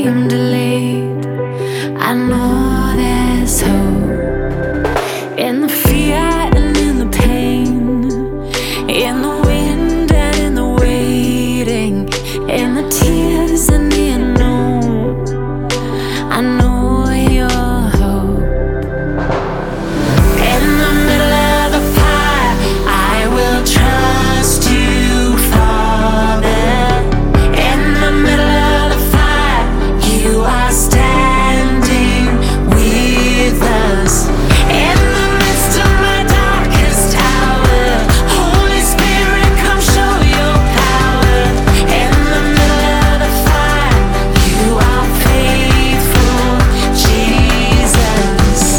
seem delayed, I know there's hope in the fear and in the pain, in the wind and in the waiting, in the tears and the unknown. I know your hope. In the middle of the fire, I will trust you, Father. In the middle of the fire, you are standing with us. In the midst of my darkest hour, Holy Spirit, come show your power. In the middle of the fire, you are faithful, Jesus.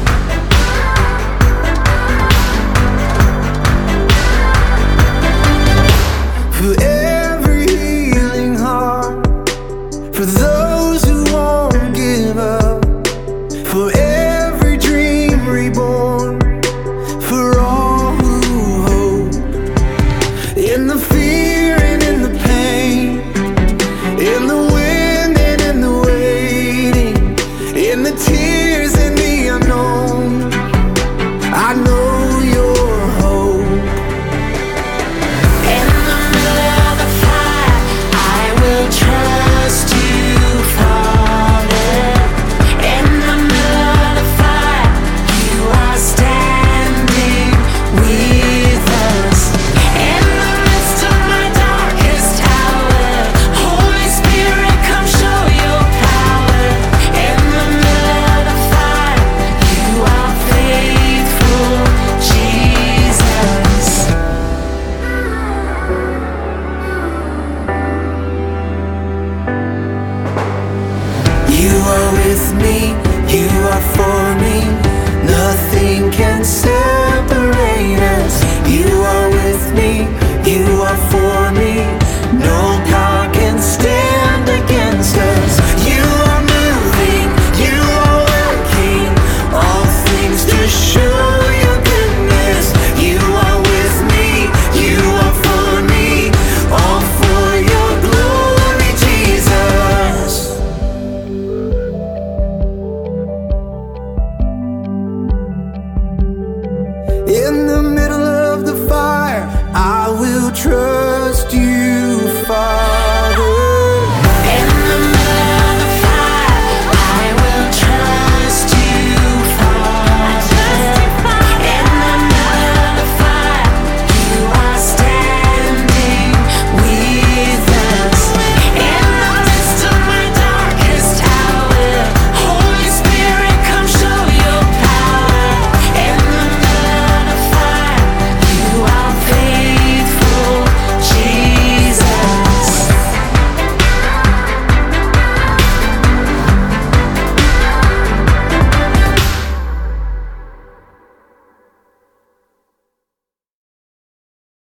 For every healing heart, for those who won't give up, for every dream reborn, for all who hope. In the fear and in the pain, in the wind and in the waiting, in the tears and the unknown, I know your hope. In the middle of the fire, I will trust you, Father. In the middle of the fire, you are standing with us. In the midst of my darkest hour, Holy Spirit, come show your power. In the middle of the fire, you are faithful, Jesus. You are with me, you are for me, nothing can separate us. You are with me, you are for me, no power can stand against us. You are moving, you are working, all things to show your goodness. You are with me, you are for me, all for your glory, Jesus. In the middle of the fire, I will trust